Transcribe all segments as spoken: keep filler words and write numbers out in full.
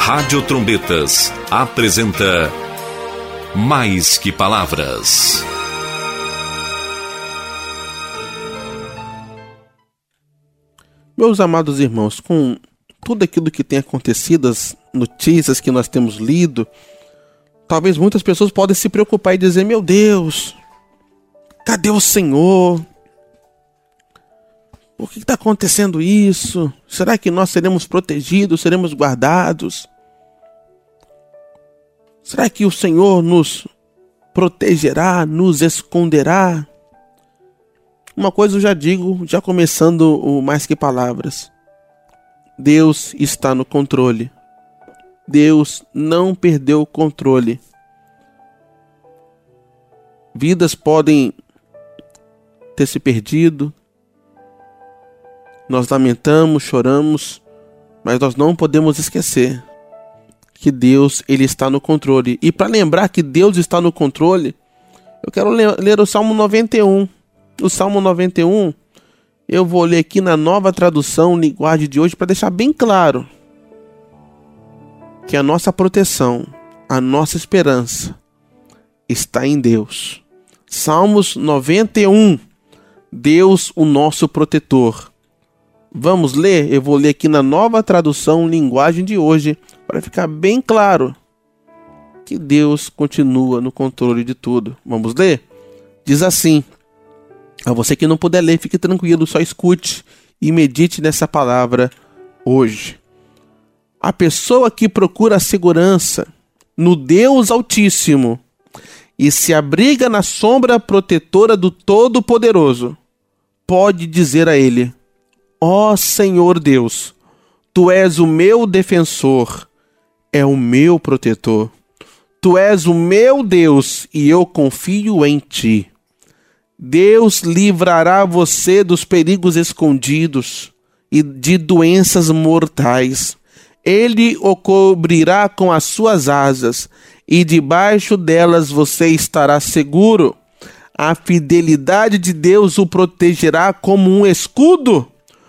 Rádio Trombetas apresenta Mais que Palavras. Meus amados irmãos, com tudo aquilo que tem acontecido, as notícias que nós temos lido, talvez muitas pessoas podem se preocupar e dizer: meu Deus, cadê o Senhor? Por que está acontecendo isso? Será que nós seremos protegidos, seremos guardados? Será que o Senhor nos protegerá, nos esconderá? Uma coisa eu já digo, já começando o Mais Que Palavras: Deus está no controle. Deus não perdeu o controle. Vidas podem ter se perdido. Nós lamentamos, choramos, mas nós não podemos esquecer que Deus, Ele está no controle. E para lembrar que Deus está no controle, eu quero ler o Salmo noventa e um. O Salmo noventa e um, eu vou ler aqui na Nova Tradução, linguagem de hoje, para deixar bem claro que a nossa proteção, a nossa esperança está em Deus. Salmos noventa e um, Deus, o nosso protetor. Vamos ler? Eu vou ler aqui na Nova Tradução, linguagem de hoje, para ficar bem claro que Deus continua no controle de tudo. Vamos ler? Diz assim: a você que não puder ler, fique tranquilo, só escute e medite nessa palavra hoje. A pessoa que procura a segurança no Deus Altíssimo e se abriga na sombra protetora do Todo-Poderoso, pode dizer a Ele: ó Senhor Deus, Tu és o meu defensor, é o meu protetor. Tu és o meu Deus e eu confio em Ti. Deus livrará você dos perigos escondidos e de doenças mortais. Ele o cobrirá com as suas asas e debaixo delas você estará seguro. A fidelidade de Deus o protegerá como um escudo.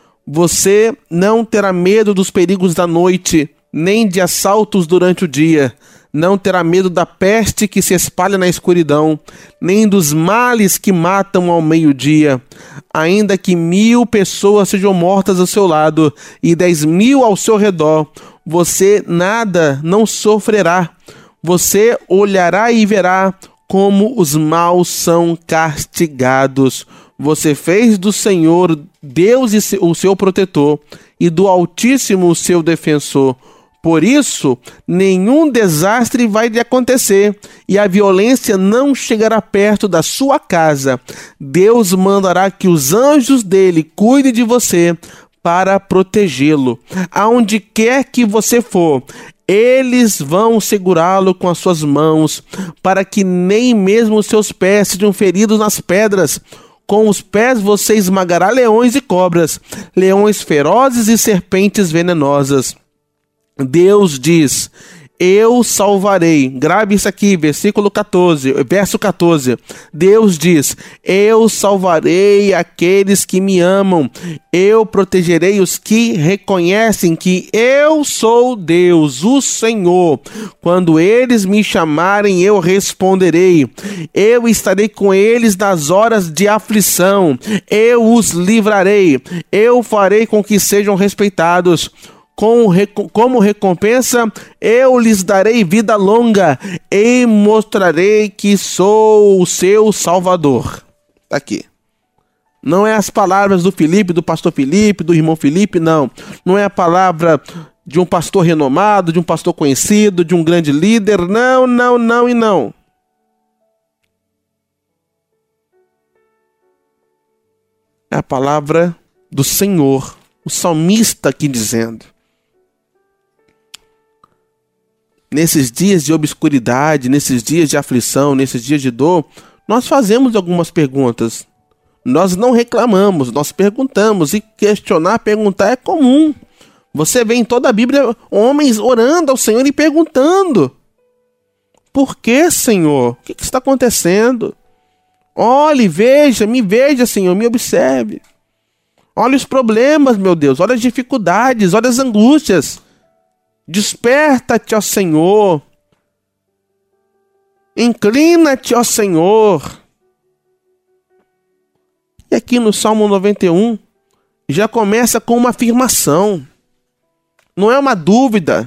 Você não terá medo dos perigos da noite, nem de assaltos durante o dia. Não terá medo da peste que se espalha na escuridão, nem dos males que matam ao meio-dia. Ainda que mil pessoas sejam mortas ao seu lado e dez mil ao seu redor, você nada não sofrerá. Você olhará e verá como os maus são castigados. Você fez do Senhor Deus o seu protetor e do Altíssimo o seu defensor. Por isso, nenhum desastre vai lhe acontecer e a violência não chegará perto da sua casa. Deus mandará que os anjos dele cuidem de você para protegê-lo. Aonde quer que você for, eles vão segurá-lo com as suas mãos, para que nem mesmo os seus pés sejam feridos nas pedras. Com os pés você esmagará leões e cobras, leões ferozes e serpentes venenosas. Deus diz: eu salvarei. Grave isso aqui, versículo catorze, verso catorze. Deus diz: eu salvarei aqueles que me amam. Eu protegerei os que reconhecem que eu sou Deus, o Senhor. Quando eles me chamarem, eu responderei. Eu estarei com eles nas horas de aflição. Eu os livrarei. Eu farei com que sejam respeitados. Como recompensa, eu lhes darei vida longa e mostrarei que sou o seu Salvador. Tá aqui. Não é as palavras do Felipe, do pastor Felipe, do irmão Felipe, não. Não é a palavra de um pastor renomado, de um pastor conhecido, de um grande líder. Não, não, não e não. É a palavra do Senhor, o salmista aqui dizendo: nesses dias de obscuridade, nesses dias de aflição, nesses dias de dor, nós fazemos algumas perguntas. Nós não reclamamos, nós perguntamos. E questionar, perguntar é comum. Você vê em toda a Bíblia homens orando ao Senhor e perguntando: por que, Senhor? O que está acontecendo? Olhe, veja, me veja, Senhor, me observe. Olha os problemas, meu Deus, olha as dificuldades, olha as angústias. Desperta-te, ó Senhor. Inclina-te, ó Senhor. E aqui no Salmo noventa e um, já começa com uma afirmação. Não é uma dúvida.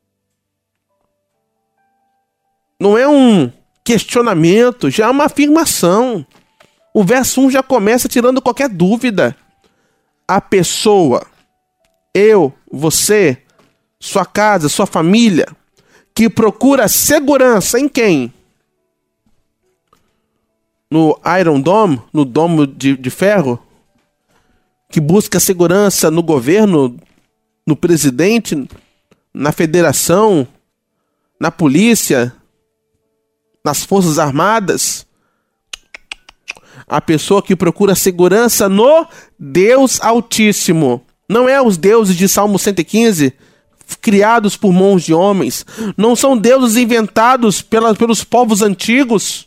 Não é um questionamento, já é uma afirmação. O verso um já começa tirando qualquer dúvida. A pessoa, eu, você, sua casa, sua família, que procura segurança em quem? No Iron Dome, no domo de, de ferro, que busca segurança no governo, no presidente, na federação, na polícia, nas forças armadas. A pessoa que procura segurança no Deus Altíssimo. Não é os deuses de Salmo cento e quinze, criados por mãos de homens. Não são deuses inventados pela, pelos povos antigos.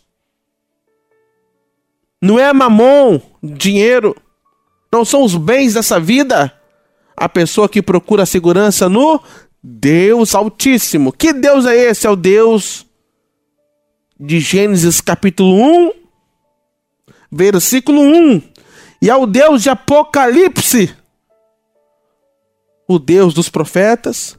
Não é mamon, dinheiro. Não são os bens dessa vida. A pessoa que procura segurança no Deus Altíssimo. Que Deus é esse? É o Deus de Gênesis capítulo um, versículo um. E é o Deus de Apocalipse. O Deus dos profetas.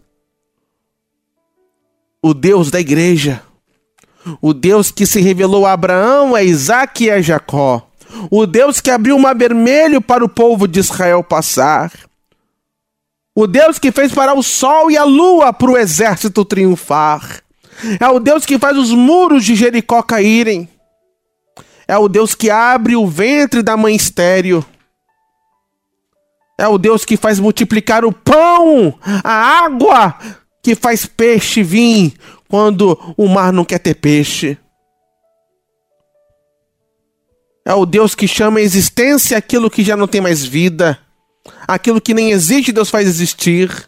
O Deus da igreja. O Deus que se revelou a Abraão, a Isaque e a Jacó. O Deus que abriu o mar vermelho para o povo de Israel passar. O Deus que fez parar o sol e a lua para o exército triunfar. É o Deus que faz os muros de Jericó caírem. É o Deus que abre o ventre da mãe estéril. É o Deus que faz multiplicar o pão, a água, que faz peixe vir quando o mar não quer ter peixe. É o Deus que chama a existência aquilo que já não tem mais vida. Aquilo que nem existe, Deus faz existir.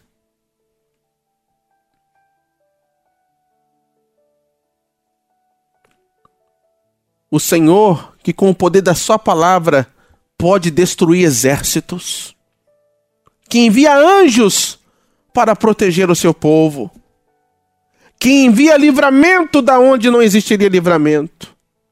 O Senhor, que com o poder da sua palavra pode destruir exércitos. Que envia anjos para proteger o seu povo. Que envia livramento da onde não existiria livramento.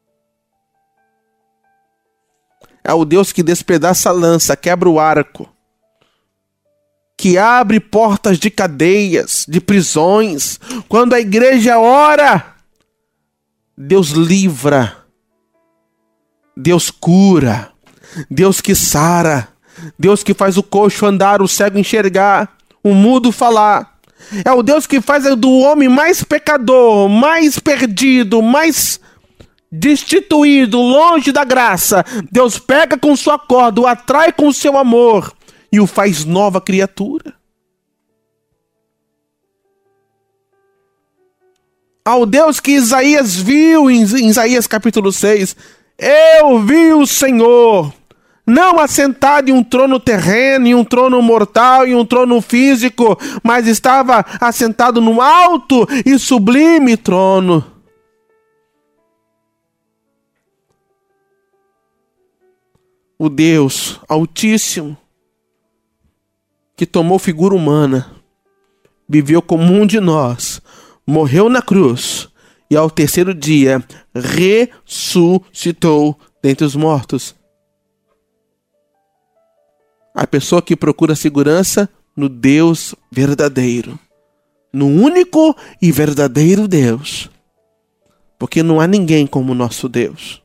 É o Deus que despedaça a lança, quebra o arco. Que abre portas de cadeias, de prisões. Quando a igreja ora, Deus livra. Deus cura. Deus que sara. Deus que faz o coxo andar, o cego enxergar, o mudo falar. É o Deus que faz do homem mais pecador, mais perdido, mais destituído, longe da graça. Deus pega com sua corda, o atrai com o seu amor e o faz nova criatura. Ao Deus que Isaías viu em Isaías capítulo seis. Eu vi o Senhor, não assentado em um trono terreno, em um trono mortal, em um trono físico, mas estava assentado num alto e sublime trono. O Deus Altíssimo, que tomou figura humana, viveu como um de nós, morreu na cruz e ao terceiro dia ressuscitou dentre os mortos. A pessoa que procura segurança no Deus verdadeiro, no único e verdadeiro Deus, porque não há ninguém como o nosso Deus.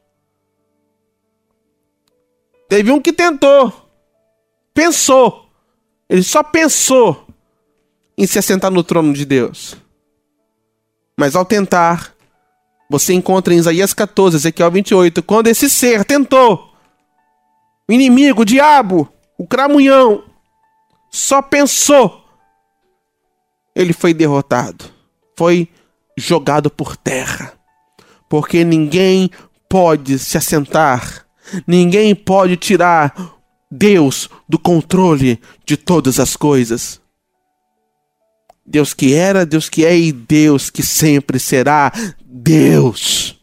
Teve um que tentou, pensou, ele só pensou em se assentar no trono de Deus. Mas ao tentar, você encontra em Isaías catorze, Ezequiel vinte e oito, quando esse ser tentou, o inimigo, o diabo, o cramunhão, só pensou, ele foi derrotado, foi jogado por terra, porque ninguém pode se assentar, ninguém pode tirar Deus do controle de todas as coisas. Deus que era, Deus que é e Deus que sempre será Deus.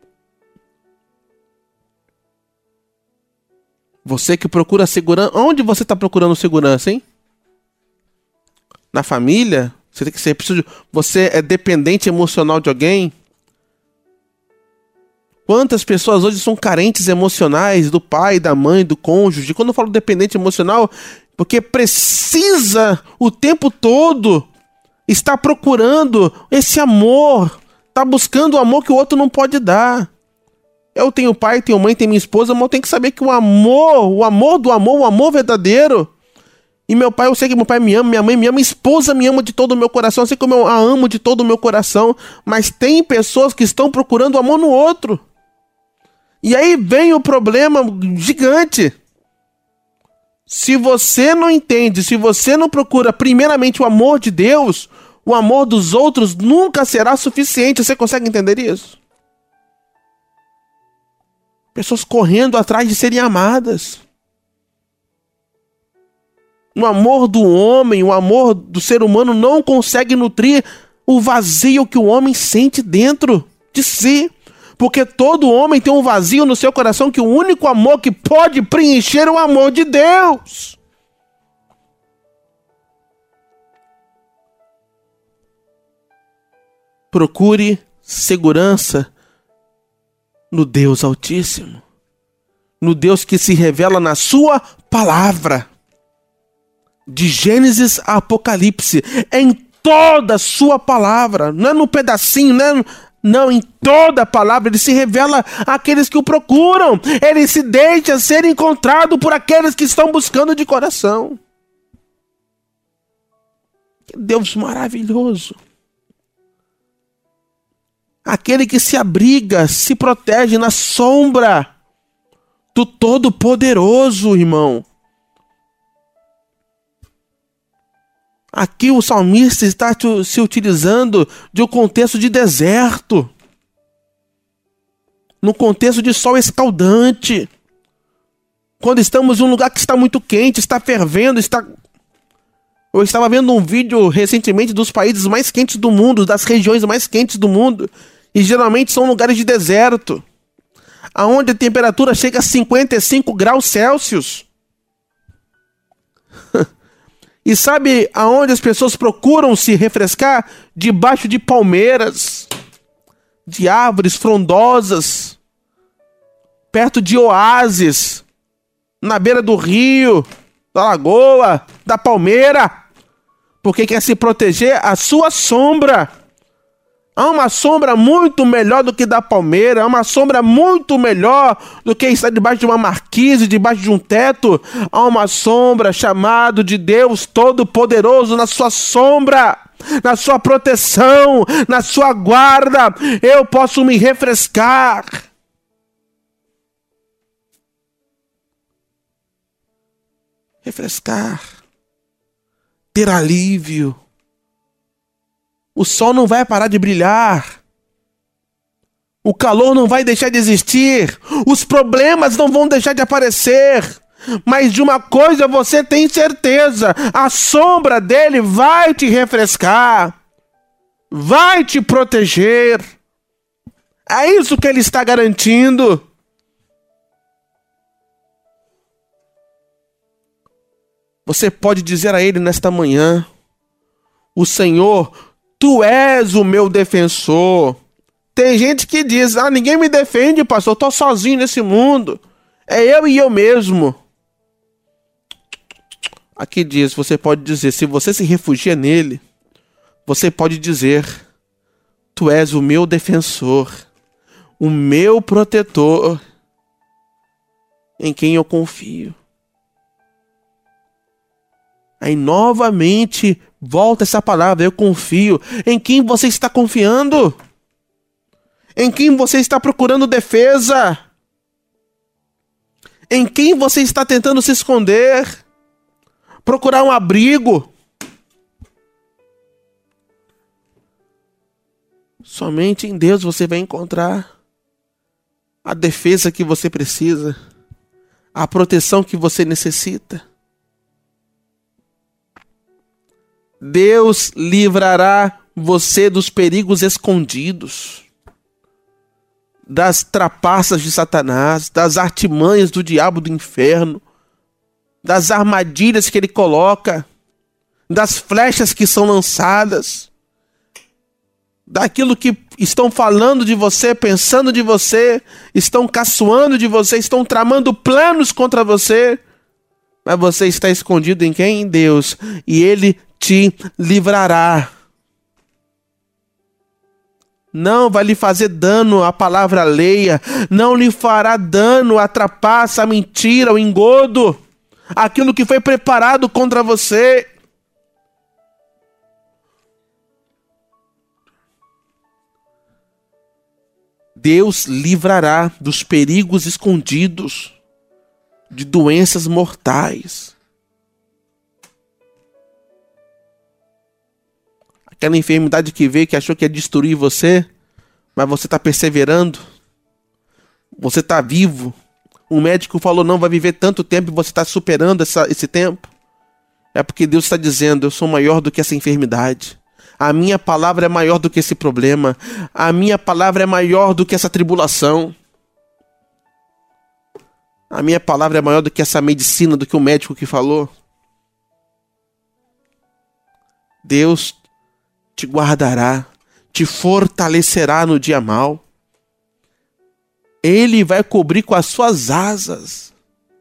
Você que procura segurança, onde você está procurando segurança, hein? Na família? Você tem que ser preciso. Você é dependente emocional de alguém? Quantas pessoas hoje são carentes emocionais do pai, da mãe, do cônjuge? Quando eu falo dependente emocional, porque precisa o tempo todo estar procurando esse amor, está buscando o amor que o outro não pode dar. Eu tenho pai, tenho mãe, tenho minha esposa, mas eu tenho que saber que o amor, o amor do amor, o amor verdadeiro. E meu pai, eu sei que meu pai me ama, minha mãe me ama, minha esposa me ama de todo o meu coração, assim como eu a amo de todo o meu coração. Mas tem pessoas que estão procurando amor no outro. E aí vem o problema gigante. Se você não entende, se você não procura primeiramente o amor de Deus, o amor dos outros nunca será suficiente. Você consegue entender isso? Pessoas correndo atrás de serem amadas. O amor do homem, o amor do ser humano não consegue nutrir o vazio que o homem sente dentro de si. Porque todo homem tem um vazio no seu coração que o único amor que pode preencher é o amor de Deus. Procure segurança no Deus Altíssimo, no Deus que se revela na sua palavra. De Gênesis a Apocalipse, é em toda a sua palavra, não é no pedacinho, não é... Não, em toda a palavra ele se revela àqueles que o procuram. Ele se deixa ser encontrado por aqueles que estão buscando de coração. Que Deus maravilhoso. Aquele que se abriga, se protege na sombra do Todo-Poderoso, irmão. Aqui o salmista está se utilizando de um contexto de deserto, no contexto de sol escaldante, quando estamos em um lugar que está muito quente, está fervendo, está... Eu estava vendo um vídeo recentemente dos países mais quentes do mundo, das regiões mais quentes do mundo, e geralmente são lugares de deserto, aonde a temperatura chega a cinquenta e cinco graus Celsius. E sabe aonde as pessoas procuram se refrescar? Debaixo de palmeiras, de árvores frondosas, perto de oásis, na beira do rio, da lagoa, da palmeira, porque quer se proteger à sua sombra. Há uma sombra muito melhor do que da palmeira, há uma sombra muito melhor do que estar debaixo de uma marquise, debaixo de um teto. Há uma sombra chamada de Deus Todo-Poderoso na sua sombra, na sua proteção, na sua guarda. Eu posso me refrescar. Refrescar. Ter alívio. O sol não vai parar de brilhar. O calor não vai deixar de existir. Os problemas não vão deixar de aparecer. Mas de uma coisa você tem certeza: a sombra dele vai te refrescar, vai te proteger. É isso que ele está garantindo. Você pode dizer a ele nesta manhã: o Senhor, Tu és o meu defensor. Tem gente que diz: ah, ninguém me defende, pastor, eu estou sozinho nesse mundo. É eu e eu mesmo. Aqui diz, você pode dizer, se você se refugia nele, você pode dizer: Tu és o meu defensor, o meu protetor, em quem eu confio. Aí novamente volta essa palavra: eu confio. Em quem você está confiando? Em quem você está procurando defesa? Em quem você está tentando se esconder? Procurar um abrigo? Somente em Deus você vai encontrar a defesa que você precisa, a proteção que você necessita. Deus livrará você dos perigos escondidos, das trapaças de Satanás, das artimanhas do diabo do inferno, das armadilhas que ele coloca. das flechas que são lançadas, daquilo que estão falando de você, pensando de você, estão caçoando de você, estão tramando planos contra você. Mas você está escondido em quem? Em Deus. E Ele te livrará. Não vai lhe fazer dano a palavra alheia. Não lhe fará dano a trapaça, a mentira, o engodo. Aquilo que foi preparado contra você. Deus livrará dos perigos escondidos, de doenças mortais. Aquela enfermidade que veio, que achou que ia destruir você, mas você está perseverando. Você está vivo. Um médico falou, não vai viver tanto tempo e você está superando essa, esse tempo. É porque Deus está dizendo, eu sou maior do que essa enfermidade. A minha palavra é maior do que esse problema. A minha palavra é maior do que essa tribulação. A minha palavra é maior do que essa medicina, do que o médico que falou. Deus te guardará, te fortalecerá no dia mau. Ele vai cobrir com as suas asas.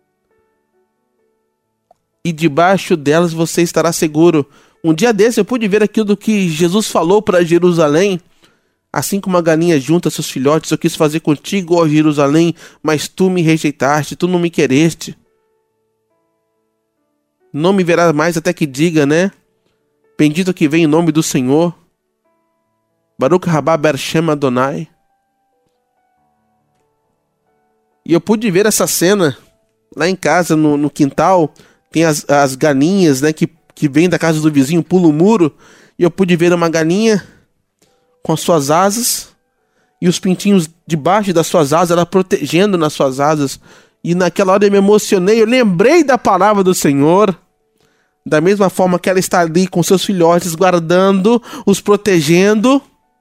E debaixo delas você estará seguro. Um dia desse eu pude ver aquilo que Jesus falou para Jerusalém. Assim como a galinha junta seus filhotes, eu quis fazer contigo, ó Jerusalém, mas tu me rejeitaste, tu não me quereste. Não me verás mais até que diga, né? Bendito que vem em nome do Senhor. Baruch rabá ber Shem Adonai. E eu pude ver essa cena lá em casa, no, no quintal. Tem as, as galinhas, né, que, que vêm da casa do vizinho, pula o muro. E eu pude ver uma galinha com as suas asas, e os pintinhos debaixo das suas asas, ela protegendo nas suas asas. E naquela hora eu me emocionei, eu lembrei da palavra do Senhor. Da mesma forma que ela está ali com seus filhotes, guardando, os protegendo.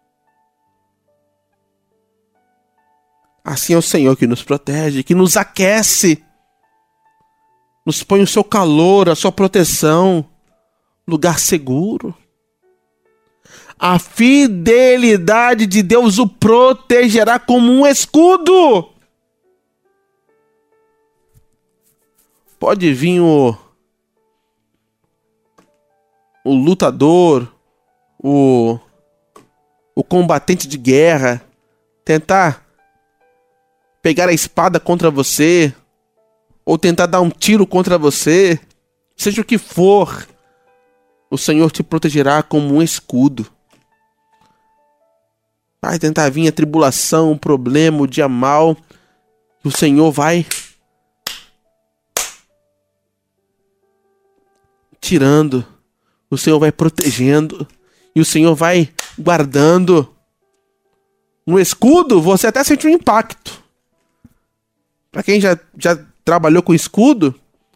Assim é o Senhor que nos protege, que nos aquece, nos põe o seu calor, a sua proteção, lugar seguro. A fidelidade de Deus o protegerá como um escudo. Pode vir o, o lutador, o, o combatente de guerra, tentar pegar a espada contra você, ou tentar dar um tiro contra você, seja o que for, o Senhor te protegerá como um escudo. Vai tentar vir a tribulação, o problema, o dia mau, o Senhor vai tirando, o Senhor vai protegendo, e o Senhor vai guardando. No escudo, você até sente um impacto. Para quem já, já trabalhou com escudo,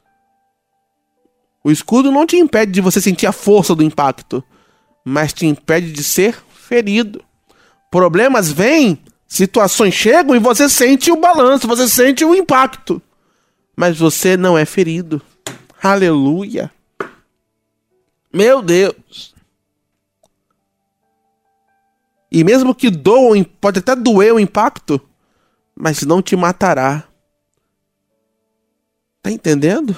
o escudo não te impede de você sentir a força do impacto, mas te impede de ser ferido. Problemas vêm, situações chegam e você sente o balanço, você sente o impacto. Mas você não é ferido. Aleluia. Meu Deus. E mesmo que doa, pode até doer o impacto, mas não te matará. Tá entendendo?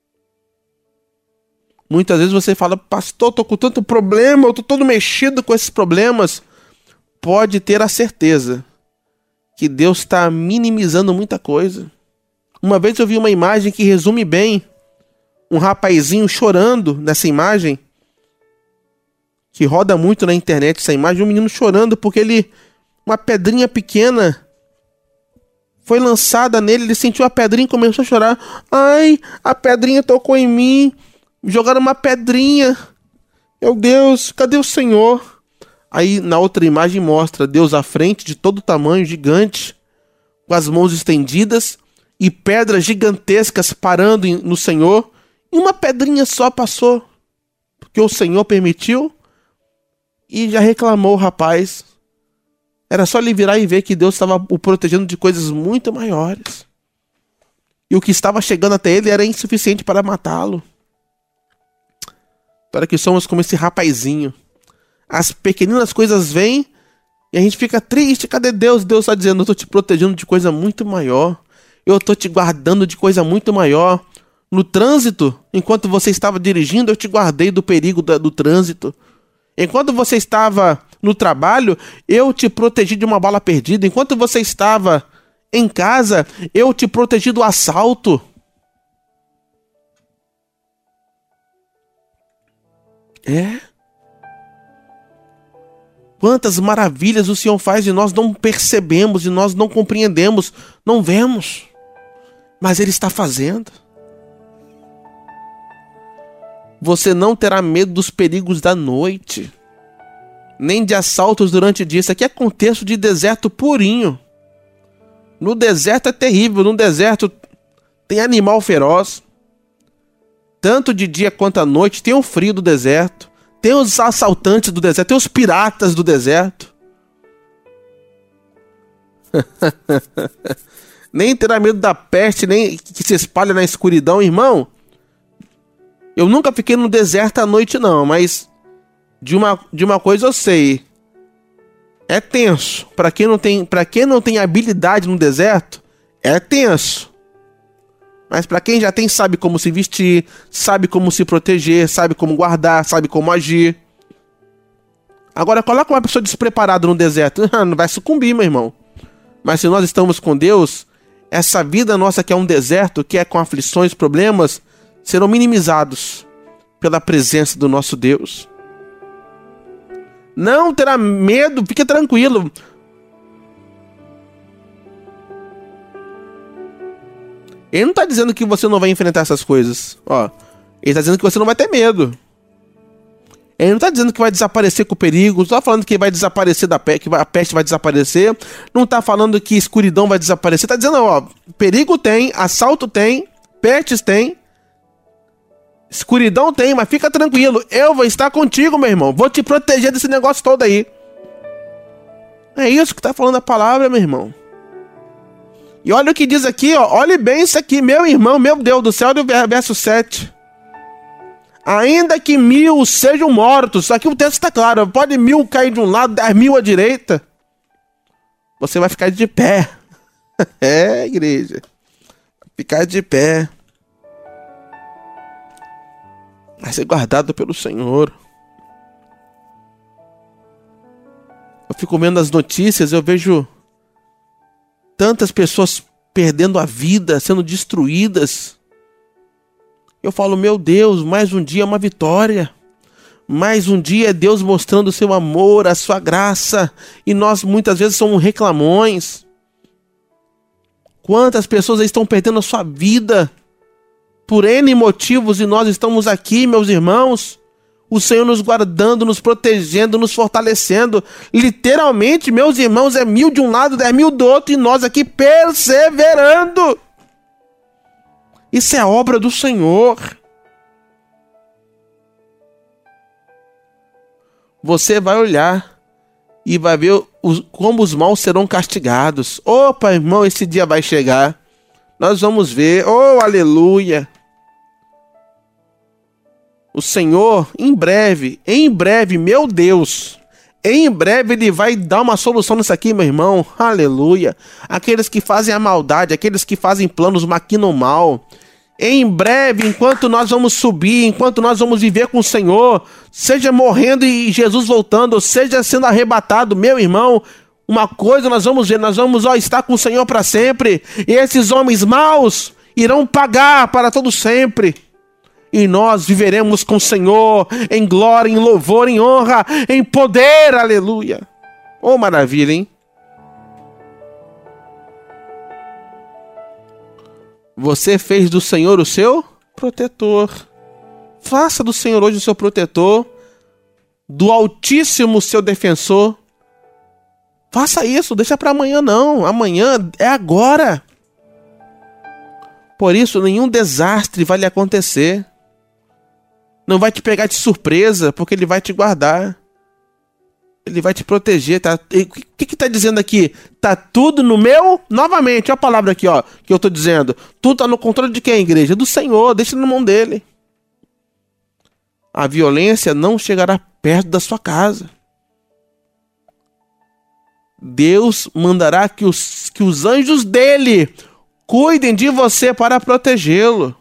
Muitas vezes você fala, pastor, tô com tanto problema, eu tô todo mexido com esses problemas. Pode ter a certeza que Deus está minimizando muita coisa. Uma vez eu vi uma imagem que resume bem. Um rapazinho chorando nessa imagem, que roda muito na internet essa imagem, um menino chorando porque ele, uma pedrinha pequena foi lançada nele, ele sentiu a pedrinha e começou a chorar. Ai, a pedrinha tocou em mim, jogaram uma pedrinha. Meu Deus, cadê o Senhor? Aí na outra imagem mostra Deus à frente de todo tamanho, gigante, com as mãos estendidas e pedras gigantescas parando no Senhor. E uma pedrinha só passou, porque o Senhor permitiu, e já reclamou o rapaz. Era só ele virar e ver que Deus estava o protegendo de coisas muito maiores. E o que estava chegando até ele era insuficiente para matá-lo. Para que somos como esse rapazinho. As pequeninas coisas vêm e a gente fica triste. Cadê Deus? Deus está dizendo, eu estou te protegendo de coisa muito maior. Eu estou te guardando de coisa muito maior. No trânsito, enquanto você estava dirigindo, eu te guardei do perigo do, do trânsito. Enquanto você estava no trabalho, eu te protegi de uma bala perdida. Enquanto você estava em casa, eu te protegi do assalto. É? Quantas maravilhas o Senhor faz e nós não percebemos, e nós não compreendemos, não vemos. Mas Ele está fazendo. Você não terá medo dos perigos da noite, nem de assaltos durante o dia. Isso aqui é contexto de deserto purinho. No deserto é terrível. No deserto tem animal feroz. Tanto de dia quanto à noite. Tem o frio do deserto. Tem os assaltantes do deserto. Tem os piratas do deserto. Nem terá medo da peste, nem que se espalha na escuridão, irmão. Eu nunca fiquei no deserto à noite, não, mas de uma, de uma coisa eu sei. É tenso. Para quem não tem, para quem não tem habilidade no deserto, é tenso. Mas para quem já tem, sabe como se vestir, sabe como se proteger, sabe como guardar, sabe como agir. Agora, coloca uma pessoa despreparada no deserto, não vai sucumbir, meu irmão. Mas se nós estamos com Deus, essa vida nossa que é um deserto, que é com aflições, problemas, serão minimizados pela presença do nosso Deus. Não terá medo, fique tranquilo. Ele não está dizendo que você não vai enfrentar essas coisas. Ó, ele está dizendo que você não vai ter medo. Ele não está dizendo que vai desaparecer com o perigo. Não está falando que vai desaparecer da peste, que a peste vai desaparecer. Não está falando que escuridão vai desaparecer. Está dizendo, ó, perigo tem, assalto tem, pestes tem, escuridão tem, mas fica tranquilo. Eu vou estar contigo, meu irmão. Vou te proteger desse negócio todo aí. É isso que está falando a palavra, meu irmão. E olha o que diz aqui, ó. Olhe bem isso aqui, meu irmão, meu Deus do céu, olha o verso sete. Ainda que mil sejam mortos, aqui o texto está claro, pode mil cair de um lado, dez mil à direita, você vai ficar de pé. É, igreja. Ficar de pé. Vai ser guardado pelo Senhor. Eu fico vendo as notícias, eu vejo tantas pessoas perdendo a vida, sendo destruídas. Eu falo, meu Deus, mais um dia é uma vitória. Mais um dia é Deus mostrando o seu amor, a sua graça. E nós muitas vezes somos reclamões. Quantas pessoas estão perdendo a sua vida por N motivos e nós estamos aqui, meus irmãos. O Senhor nos guardando, nos protegendo, nos fortalecendo. Literalmente, meus irmãos, é mil de um lado, dez mil do outro, e nós aqui perseverando. Isso é obra do Senhor. Você vai olhar e vai ver os, como os maus serão castigados. Opa, irmão, esse dia vai chegar. Nós vamos ver. Oh, aleluia. O Senhor, em breve, em breve, meu Deus, em breve Ele vai dar uma solução nisso aqui, meu irmão. Aleluia. Aqueles que fazem a maldade, aqueles que fazem planos, maquinam mal. Em breve, enquanto nós vamos subir, enquanto nós vamos viver com o Senhor, seja morrendo e Jesus voltando, seja sendo arrebatado, meu irmão, uma coisa nós vamos ver, nós vamos ó, estar com o Senhor para sempre. E esses homens maus irão pagar para todo sempre. E nós viveremos com o Senhor em glória, em louvor, em honra, em poder, aleluia. Oh, maravilha, hein? Você fez do Senhor o seu protetor. Faça do Senhor hoje o seu protetor, do Altíssimo o seu defensor. Faça isso, deixa para amanhã não. Amanhã é agora. Por isso, nenhum desastre vai lhe acontecer. Não vai te pegar de surpresa, porque Ele vai te guardar. Ele vai te proteger, tá? E o que que tá dizendo aqui? Tá tudo no meu... Novamente, olha a palavra aqui, ó, que eu tô dizendo. Tudo tá no controle de quem, igreja? Do Senhor, deixa na mão dele. a violência não chegará perto da sua casa. Deus mandará que os, que os anjos dele cuidem de você para protegê-lo.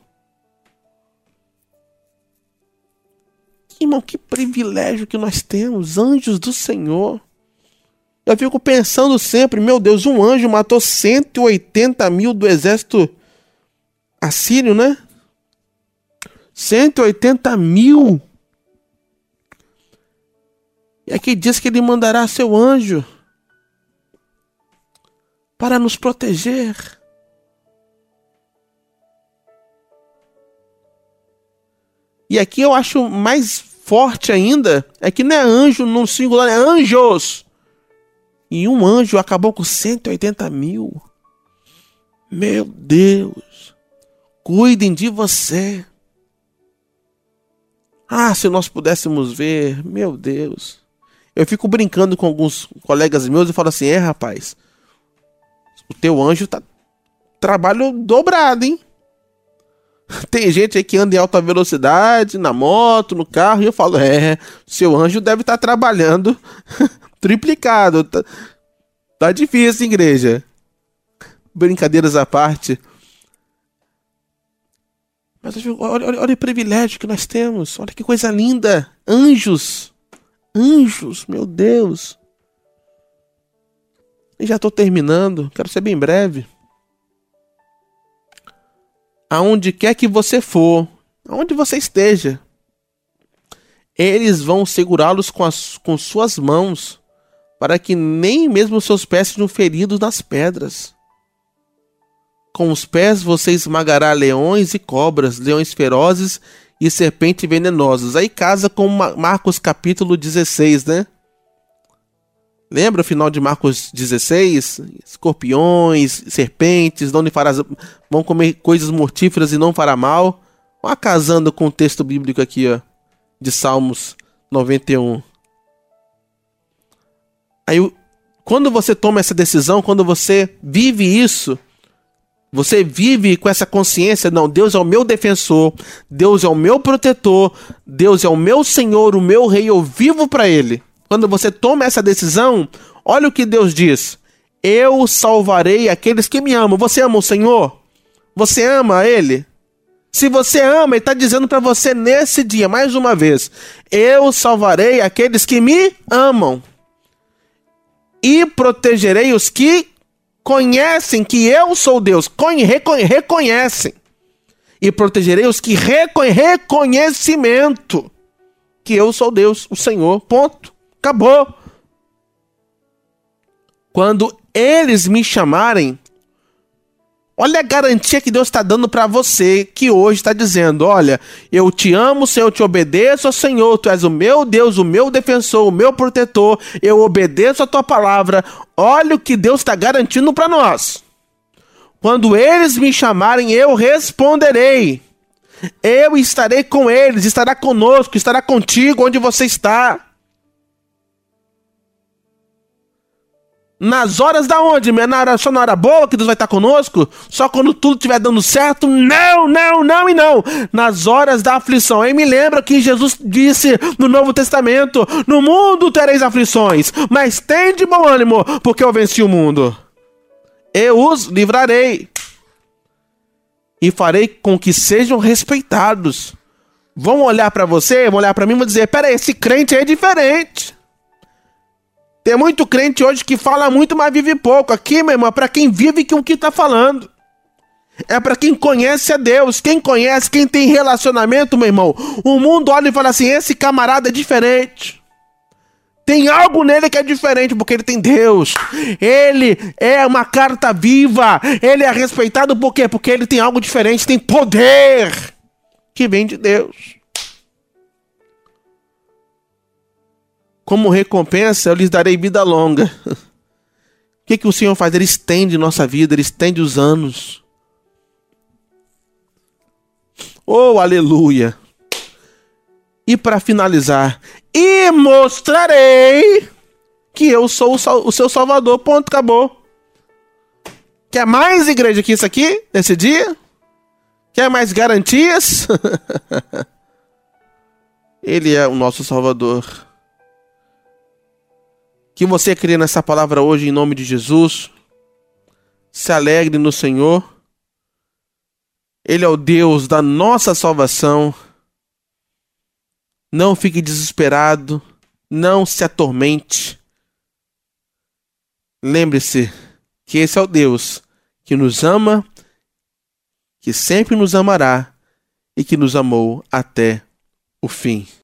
Irmão, que privilégio que nós temos, anjos do Senhor. Eu fico pensando sempre, meu Deus, um anjo matou cento e oitenta mil do exército assírio, né? cento e oitenta mil. E aqui diz que ele mandará seu anjo para nos proteger. E aqui eu acho mais forte ainda, é que não é anjo no singular, é anjos. E um anjo acabou com cento e oitenta mil. Meu Deus, cuidem de você. Ah, se nós pudéssemos ver, meu Deus. Eu fico brincando com alguns colegas meus e falo assim, é rapaz, o teu anjo tá trabalho dobrado, hein? Tem gente aí que anda em alta velocidade, na moto, no carro, e eu falo, é, seu anjo deve estar trabalhando triplicado. Tá, tá difícil, igreja. Brincadeiras à parte. Mas olha, olha, olha o privilégio que nós temos. Olha que coisa linda. Anjos. Anjos, meu Deus. E já estou terminando. Quero ser bem breve. Aonde quer que você for, aonde você esteja, eles vão segurá-los com, as, com suas mãos, para que nem mesmo seus pés sejam feridos nas pedras. Com os pés você esmagará leões e cobras, leões ferozes e serpentes venenosas. Aí casa com Marcos capítulo dezesseis, né? Lembra o final de Marcos dezesseis? Escorpiões, serpentes, não lhe farás, vão comer coisas mortíferas e não fará mal. Olha, casando com o texto bíblico aqui, ó, de Salmos noventa e um. Aí, quando você toma essa decisão, quando você vive isso, você vive com essa consciência, não, Deus é o meu defensor, Deus é o meu protetor, Deus é o meu Senhor, o meu Rei, eu vivo para Ele. Quando você toma essa decisão, olha o que Deus diz. Eu salvarei aqueles que me amam. Você ama o Senhor? Você ama Ele? Se você ama, Ele está dizendo para você nesse dia, mais uma vez. Eu salvarei aqueles que me amam. E protegerei os que conhecem que eu sou Deus. Conhe- reconhe- reconhecem. E protegerei os que reconhecem. Reconhecimento. Que eu sou Deus, o Senhor. Ponto. Acabou. Quando eles me chamarem, olha a garantia que Deus está dando para você, que hoje está dizendo, olha, eu te amo, Senhor, eu te obedeço, Senhor, tu és o meu Deus, o meu defensor, o meu protetor, eu obedeço a tua palavra. Olha o que Deus está garantindo para nós. Quando eles me chamarem, eu responderei. Eu estarei com eles, estará conosco, estará contigo onde você está. Nas horas da onde? Na hora, só na hora boa que Deus vai estar conosco? Só quando tudo estiver dando certo? Não, não, não e não. Nas horas da aflição. Aí me lembra que Jesus disse no Novo Testamento, no mundo tereis aflições, mas tem de bom ânimo, porque eu venci o mundo. Eu os livrarei. E farei com que sejam respeitados. Vão olhar para você, vão olhar para mim e vão dizer, peraí, esse crente aí é diferente. Tem muito crente hoje que fala muito, mas vive pouco. Aqui, meu irmão, é para quem vive que o que está falando. É para quem conhece a Deus. Quem conhece, quem tem relacionamento, meu irmão. O mundo olha e fala assim, esse camarada é diferente. Tem algo nele que é diferente, porque ele tem Deus. Ele é uma carta viva. Ele é respeitado por quê? Porque ele tem algo diferente, tem poder que vem de Deus. Como recompensa, eu lhes darei vida longa. O que, que o Senhor faz? Ele estende nossa vida, Ele estende os anos. Oh, aleluia! E para finalizar, e mostrarei que eu sou o, sal, o seu Salvador. Ponto, acabou. Quer mais, igreja, que isso aqui, nesse dia? Quer mais garantias? Ele é o nosso Salvador. Que você crê nessa palavra hoje em nome de Jesus. Se alegre no Senhor. Ele é o Deus da nossa salvação. Não fique desesperado. Não se atormente. Lembre-se que esse é o Deus que nos ama, que sempre nos amará e que nos amou até o fim.